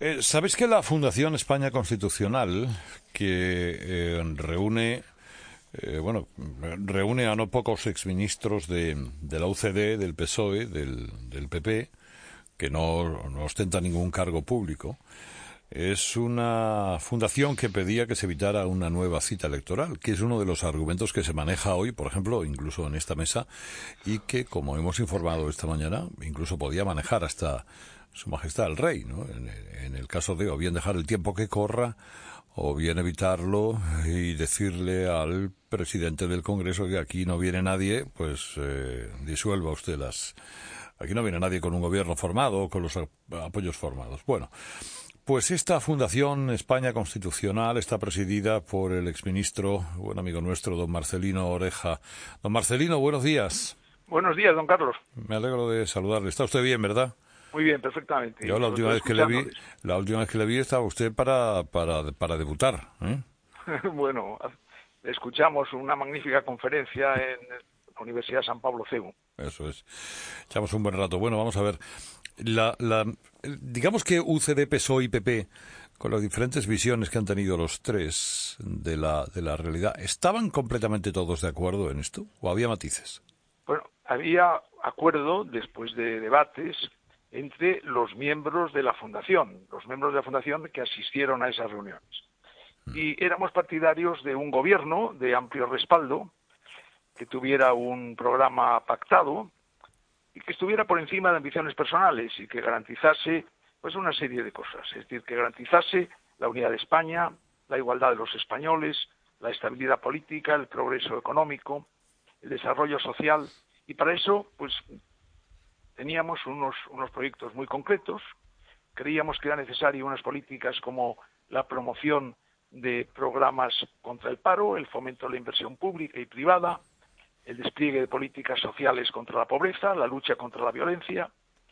¿Sabéis que la Fundación España Constitucional, que reúne a no pocos exministros de la UCD, del PSOE, del PP, que no ostenta ningún cargo público, es una fundación que pedía que se evitara una nueva cita electoral, que es uno de los argumentos que se maneja hoy, por ejemplo, incluso en esta mesa, y que, como hemos informado esta mañana, incluso podía manejar hasta Su Majestad el Rey, ¿no? En el caso de o bien dejar el tiempo que corra, o bien evitarlo y decirle al presidente del Congreso que aquí no viene nadie, pues disuelva usted las... Aquí no viene nadie con un gobierno formado o con los apoyos formados. Bueno, pues esta Fundación España Constitucional está presidida por el exministro, buen amigo nuestro, don Marcelino Oreja. Don Marcelino, buenos días. Buenos días, don Carlos. Me alegro de saludarle. ¿Está usted bien, verdad? Muy bien, perfectamente. Yo la última vez que le vi estaba usted para debutar, ¿eh? Bueno, escuchamos una magnífica conferencia en la Universidad San Pablo CEU. Eso es. Echamos un buen rato. Bueno, vamos a ver. Digamos que UCD, PSOE y PP, con las diferentes visiones que han tenido los tres de la realidad, ¿estaban completamente todos de acuerdo en esto o había matices? Bueno, había acuerdo después de debates entre los miembros de la Fundación, que asistieron a esas reuniones. Y éramos partidarios de un gobierno de amplio respaldo, que tuviera un programa pactado y que estuviera por encima de ambiciones personales y que garantizase pues una serie de cosas, es decir, que garantizase la unidad de España, la igualdad de los españoles, la estabilidad política, el progreso económico, el desarrollo social, y para eso pues teníamos unos proyectos muy concretos. Creíamos que era necesario unas políticas como la promoción de programas contra el paro, el fomento de la inversión pública y privada, el despliegue de políticas sociales contra la pobreza, la lucha contra la violencia,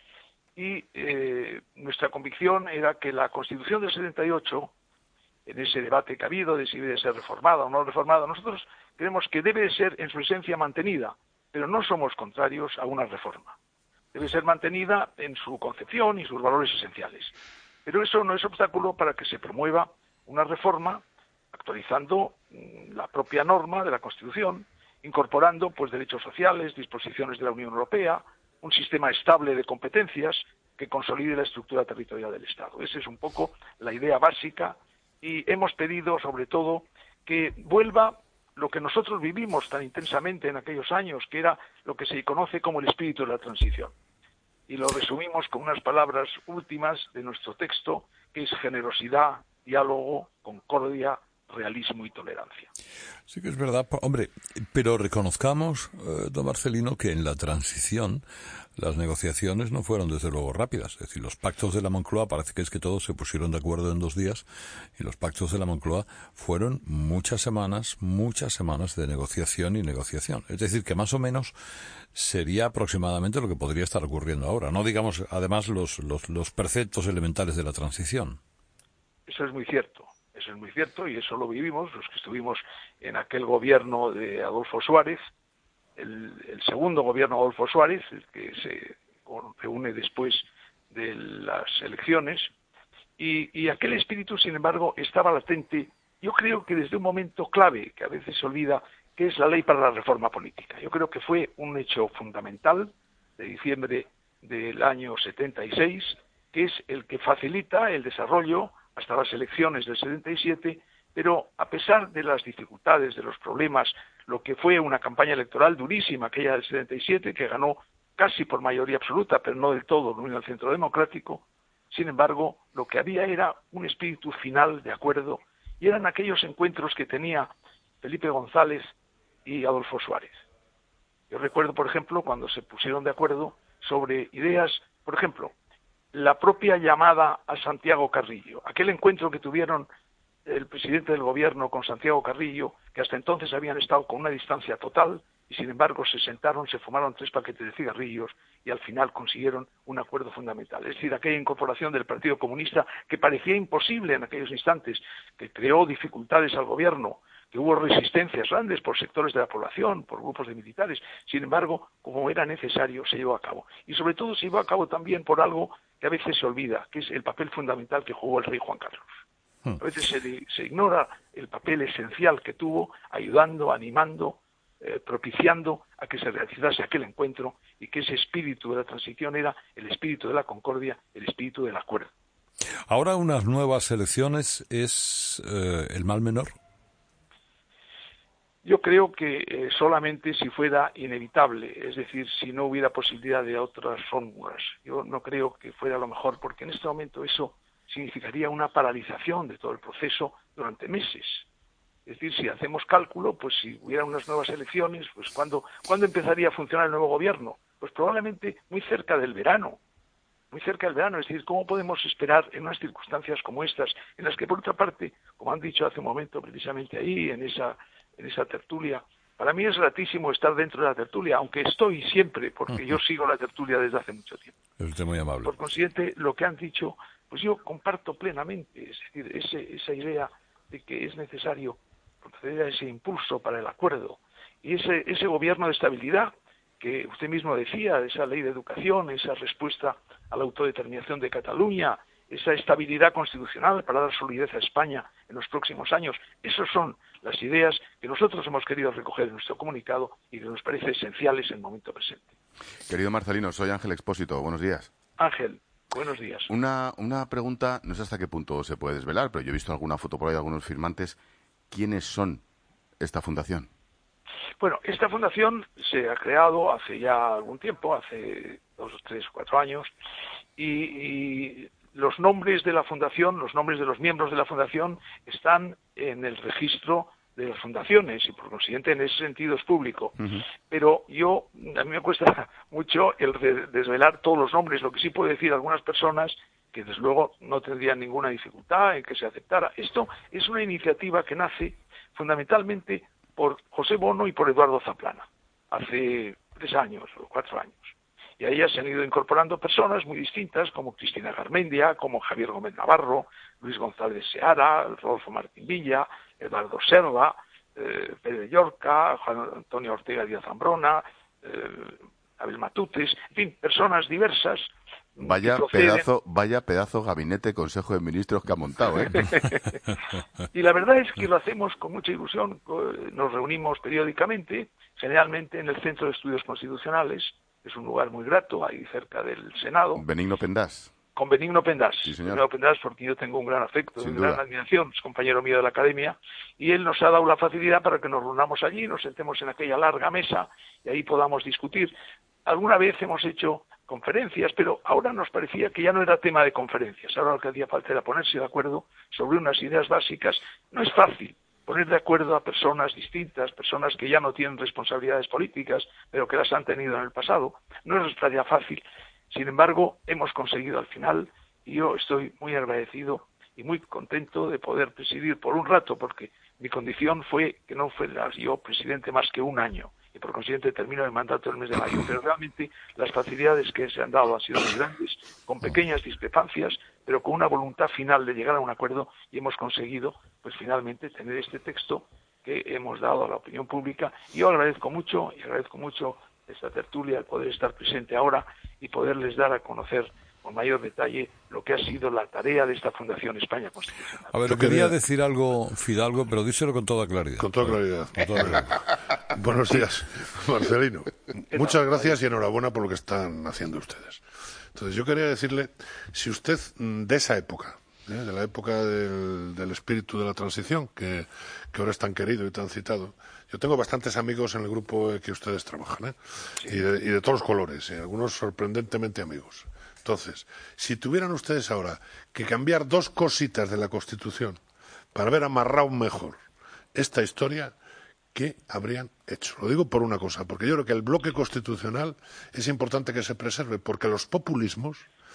y nuestra convicción era que la Constitución del 78, en ese debate que ha habido de si debe ser reformada o no reformada, nosotros creemos que debe de ser en su esencia mantenida, pero no somos contrarios a una reforma. Debe ser mantenida en su concepción y sus valores esenciales. Pero eso no es obstáculo para que se promueva una reforma actualizando la propia norma de la Constitución, incorporando pues derechos sociales, disposiciones de la Unión Europea, un sistema estable de competencias que consolide la estructura territorial del Estado. Esa es un poco la idea básica y hemos pedido sobre todo que vuelva lo que nosotros vivimos tan intensamente en aquellos años, que era lo que se conoce como el espíritu de la transición. Y lo resumimos con unas palabras últimas de nuestro texto, que es generosidad, diálogo, concordia, realismo y tolerancia. Sí que es verdad, hombre, pero reconozcamos, don Marcelino, que en la transición las negociaciones no fueron desde luego rápidas. Es decir, los pactos de la Moncloa, parece que es que todos se pusieron de acuerdo en 2 días, y los pactos de la Moncloa fueron muchas semanas de negociación y negociación. Es decir, que más o menos sería aproximadamente lo que podría estar ocurriendo ahora. No digamos, además, los preceptos elementales de la transición. Eso es muy cierto. Eso es muy cierto y eso lo vivimos los que estuvimos en aquel gobierno de Adolfo Suárez, el segundo gobierno de Adolfo Suárez, el que se reúne después de las elecciones, y aquel espíritu, sin embargo, estaba latente, yo creo que desde un momento clave, que a veces se olvida, que es la ley para la reforma política. Yo creo que fue un hecho fundamental de diciembre del año 76, que es el que facilita el desarrollo hasta las elecciones del 77, pero a pesar de las dificultades, de los problemas, lo que fue una campaña electoral durísima, aquella del 77, que ganó casi por mayoría absoluta, pero no del todo, la Unión del Centro Democrático, sin embargo, lo que había era un espíritu final de acuerdo, y eran aquellos encuentros que tenía Felipe González y Adolfo Suárez. Yo recuerdo, por ejemplo, cuando se pusieron de acuerdo sobre ideas, por ejemplo, la propia llamada a Santiago Carrillo, aquel encuentro que tuvieron el presidente del gobierno con Santiago Carrillo, que hasta entonces habían estado con una distancia total, y sin embargo se sentaron, se fumaron 3 paquetes de cigarrillos y al final consiguieron un acuerdo fundamental. Es decir, aquella incorporación del Partido Comunista que parecía imposible en aquellos instantes, que creó dificultades al gobierno, que hubo resistencias grandes por sectores de la población, por grupos de militares. Sin embargo, como era necesario, se llevó a cabo. Y sobre todo se llevó a cabo también por algo que a veces se olvida, que es el papel fundamental que jugó el rey Juan Carlos. A veces se ignora el papel esencial que tuvo, ayudando, animando, propiciando a que se realizase aquel encuentro, y que ese espíritu de la transición era el espíritu de la concordia, el espíritu del acuerdo. Ahora unas nuevas elecciones es el mal menor. Yo creo que solamente si fuera inevitable, es decir, si no hubiera posibilidad de otras fórmulas. Yo no creo que fuera lo mejor, porque en este momento eso significaría una paralización de todo el proceso durante meses. Es decir, si hacemos cálculo, pues si hubiera unas nuevas elecciones, pues ¿cuándo empezaría a funcionar el nuevo gobierno? Pues probablemente muy cerca del verano. Muy cerca del verano, es decir, ¿cómo podemos esperar en unas circunstancias como estas, en las que por otra parte, como han dicho hace un momento precisamente ahí, en esa tertulia, para mí es gratísimo estar dentro de la tertulia, aunque estoy siempre, porque yo sigo la tertulia desde hace mucho tiempo. Es usted muy amable. Por consiguiente, lo que han dicho, pues yo comparto plenamente, es decir, esa idea de que es necesario proceder a ese impulso para el acuerdo, y ese gobierno de estabilidad que usted mismo decía, esa ley de educación, esa respuesta a la autodeterminación de Cataluña, esa estabilidad constitucional para dar solidez a España en los próximos años. Esas son las ideas que nosotros hemos querido recoger en nuestro comunicado y que nos parece esenciales en el momento presente. Querido Marcelino, soy Ángel Expósito. Buenos días. Ángel, buenos días. Una pregunta, no sé hasta qué punto se puede desvelar, pero yo he visto alguna foto por ahí de algunos firmantes. ¿Quiénes son esta fundación? Bueno, esta fundación se ha creado hace ya algún tiempo, hace 2, 3, 4 años, y los nombres de la fundación, los nombres de los miembros de la fundación están en el registro de las fundaciones y por consiguiente en ese sentido es público. Pero a mí me cuesta mucho el desvelar todos los nombres. Lo que sí puedo decir a algunas personas que desde luego no tendrían ninguna dificultad en que se aceptara. Esto es una iniciativa que nace fundamentalmente por José Bono y por Eduardo Zaplana, hace 3 años o 4 años. Y a ellas se han ido incorporando personas muy distintas, como Cristina Garmendia, como Javier Gómez Navarro, Luis González Seara, Rodolfo Martín Villa, Eduardo Serva, Pedro Llorca, Juan Antonio Ortega Díaz Zambrona, Abel Matutes, en fin, personas diversas. Vaya pedazo gabinete, Consejo de Ministros que ha montado, ¿eh? Y la verdad es que lo hacemos con mucha ilusión. Nos reunimos periódicamente, generalmente en el Centro de Estudios Constitucionales. Es un lugar muy grato, ahí cerca del Senado. Benigno Pendás. Con Benigno Pendás. Sí, señor. Benigno Pendás, porque yo tengo un gran afecto, Sin una duda. gran admiración, es compañero mío de la academia, y él nos ha dado la facilidad para que nos reunamos allí, nos sentemos en aquella larga mesa y ahí podamos discutir. Alguna vez hemos hecho conferencias, pero ahora nos parecía que ya no era tema de conferencias. Ahora lo que hacía falta era ponerse de acuerdo sobre unas ideas básicas. No es fácil poner de acuerdo a personas distintas, personas que ya no tienen responsabilidades políticas, pero que las han tenido en el pasado. No es tarea fácil. Sin embargo, hemos conseguido al final, y yo estoy muy agradecido y muy contento de poder presidir por un rato, porque mi condición fue que no fuera yo presidente más que un año, y por consiguiente termino el mandato el mes de mayo. Pero realmente las facilidades que se han dado han sido muy grandes, con pequeñas discrepancias, pero con una voluntad final de llegar a un acuerdo, y hemos conseguido, pues finalmente, tener este texto que hemos dado a la opinión pública. Y yo agradezco mucho esta tertulia, el poder estar presente ahora y poderles dar a conocer con mayor detalle lo que ha sido la tarea de esta Fundación España Constitucional. A ver, quería decir algo, Fidalgo, pero díselo con toda claridad. Con toda claridad. Buenos días, Marcelino. Muchas gracias y enhorabuena por lo que están haciendo ustedes. Entonces, yo quería decirle, si usted de esa época, de la época del espíritu de la transición, que ahora es tan querido y tan citado, yo tengo bastantes amigos en el grupo que ustedes trabajan, sí. y de todos los colores, y algunos sorprendentemente amigos. Entonces, si tuvieran ustedes ahora que cambiar 2 cositas de la Constitución para haber amarrado mejor esta historia, ¿qué habrían hecho? Lo digo por una cosa, porque yo creo que el bloque constitucional es importante que se preserve, porque los populismos,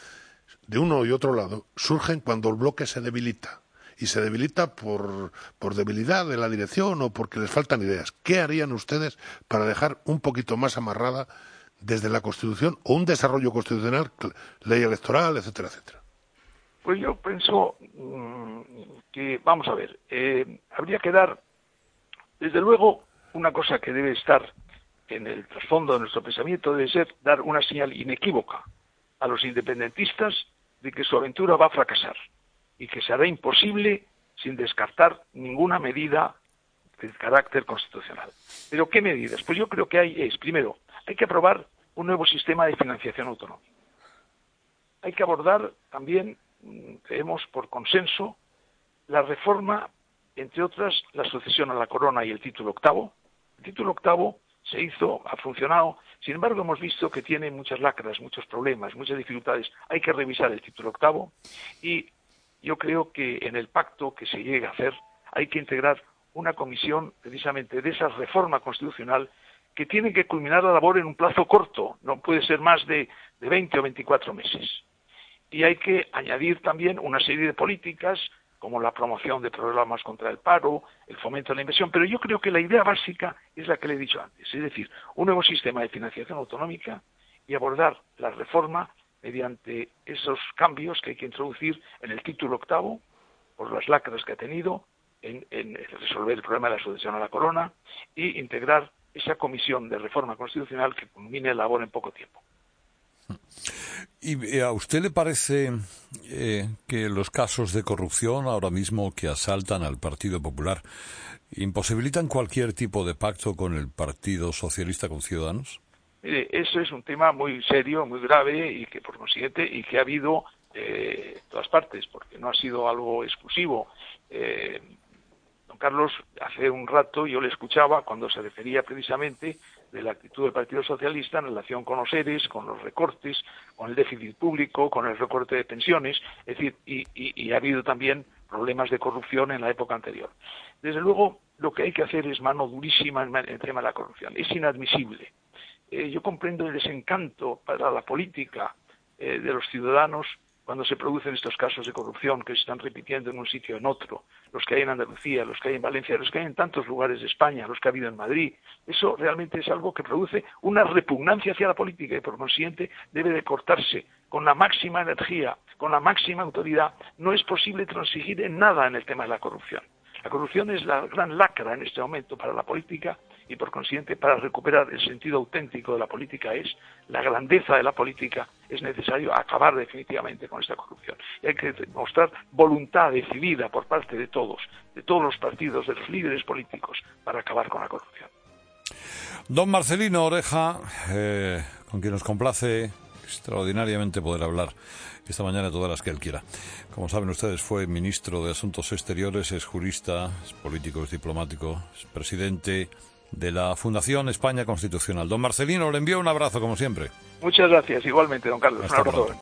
de uno y otro lado, surgen cuando el bloque se debilita. Y se debilita por debilidad de la dirección o porque les faltan ideas. ¿Qué harían ustedes para dejar un poquito más amarrada desde la Constitución o un desarrollo constitucional, ley electoral, etcétera, etcétera? Pues yo pienso que, vamos a ver, habría que dar Desde luego, una cosa que debe estar en el trasfondo de nuestro pensamiento debe ser dar una señal inequívoca a los independentistas de que su aventura va a fracasar y que será imposible sin descartar ninguna medida de carácter constitucional. ¿Pero qué medidas? Pues yo creo que primero, hay que aprobar un nuevo sistema de financiación autonómica. Hay que abordar también, creemos por consenso, la reforma, entre otras, la sucesión a la corona y el título octavo. El título octavo se hizo, ha funcionado, sin embargo hemos visto que tiene muchas lacras, muchos problemas, muchas dificultades. Hay que revisar el título octavo y yo creo que en el pacto que se llegue a hacer hay que integrar una comisión precisamente de esa reforma constitucional que tiene que culminar la labor en un plazo corto, no puede ser más de 20 o 24 meses. Y hay que añadir también una serie de políticas como la promoción de programas contra el paro, el fomento de la inversión, pero yo creo que la idea básica es la que le he dicho antes, es decir, un nuevo sistema de financiación autonómica y abordar la reforma mediante esos cambios que hay que introducir en el título octavo, por las lacras que ha tenido, en resolver el problema de la sucesión a la corona y integrar esa comisión de reforma constitucional que culmine la labor en poco tiempo. ¿Y a usted le parece que los casos de corrupción ahora mismo que asaltan al Partido Popular imposibilitan cualquier tipo de pacto con el Partido Socialista, con Ciudadanos? Mire, eso es un tema muy serio, muy grave y que por consiguiente y que ha habido en todas partes, porque no ha sido algo exclusivo. Don Carlos, hace un rato yo le escuchaba cuando se refería precisamente de la actitud del Partido Socialista en relación con los ERES, con los recortes, con el déficit público, con el recorte de pensiones, es decir, y ha habido también problemas de corrupción en la época anterior. Desde luego, lo que hay que hacer es mano durísima en el tema de la corrupción. Es inadmisible. Yo comprendo el desencanto para la política de los ciudadanos cuando se producen estos casos de corrupción que se están repitiendo en un sitio o en otro, los que hay en Andalucía, los que hay en Valencia, los que hay en tantos lugares de España, los que ha habido en Madrid. Eso realmente es algo que produce una repugnancia hacia la política y por consiguiente debe de cortarse con la máxima energía, con la máxima autoridad. No es posible transigir en nada en el tema de la corrupción. La corrupción es la gran lacra en este momento para la política y por consiguiente para recuperar el sentido auténtico de la política la grandeza de la política, es necesario acabar definitivamente con esta corrupción. Y hay que mostrar voluntad decidida por parte de todos los partidos, de los líderes políticos, para acabar con la corrupción. Don Marcelino Oreja, con quien nos complace extraordinariamente poder hablar esta mañana todas las que él quiera. Como saben ustedes, fue ministro de Asuntos Exteriores, es jurista, es político, es diplomático, es presidente de la Fundación España Constitucional. Don Marcelino, le envío un abrazo como siempre. Muchas gracias, igualmente, don Carlos. Hasta un abrazo. Pronto.